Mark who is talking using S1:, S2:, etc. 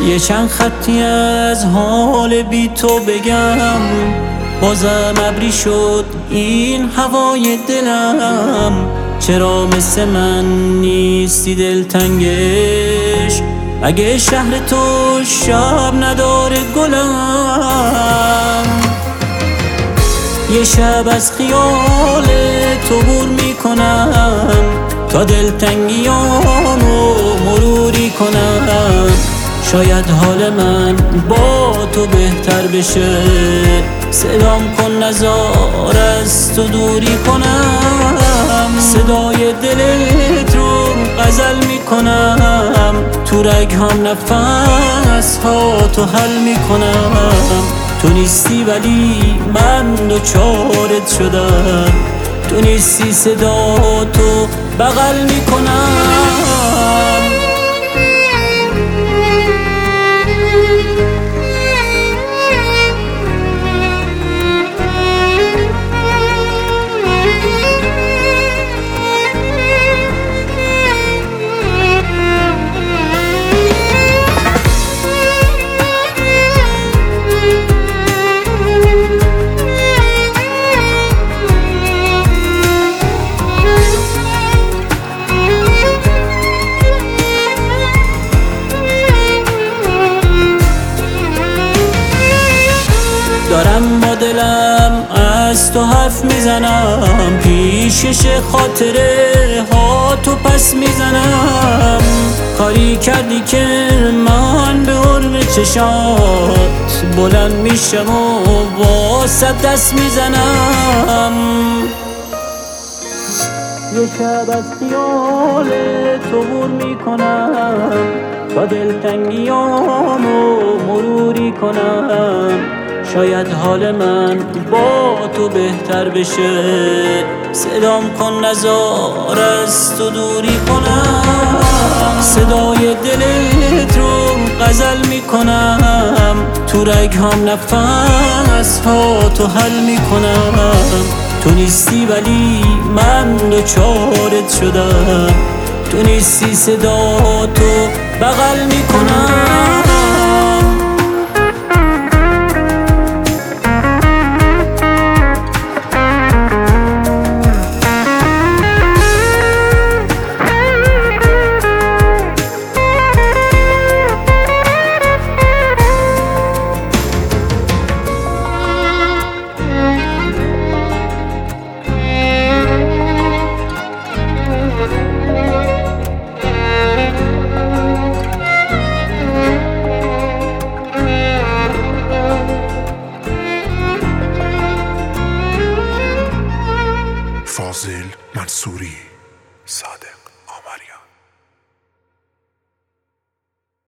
S1: یه چند خطی از حال بی تو بگم، بازم ابری شد این هوای دلم. چرا مثل من نیستی دلتنگش، اگه شهر تو شب نداره گلم؟ یه شب از خیال تو بور میکنم تا دلتنگیامو مروری کنم. شاید حال من با تو بهتر بشه، صدام کن نذار از تو دوری کنم. صدای دلت رو غزل میکنم، تو رگ‌هام نفس ها تو حل میکنم. تو نیستی ولی من دوچارت شدم، تو نیستی صدا تو بغل میکنم. دارم با دلم از تو حرف میزنم، پیشش خاطره ها تو پس میزنم. کاری کردی که من به حرم چشات بلند میشم و واسه دست میزنم. یه شب از خیال تو بور میکنم تا دلتنگیامو مروری کنم. شاید حال من با تو بهتر بشه، صدام کن نذار از تو دوری کنم. صدای دلت رو غزل میکنم، تو رگ‌هام نفس ها تو حل میکنم. تو نیستی ولی من دوچارت شدم، تو نیستی صدا تو بغل میکنم.
S2: فاضل منصوری صادق.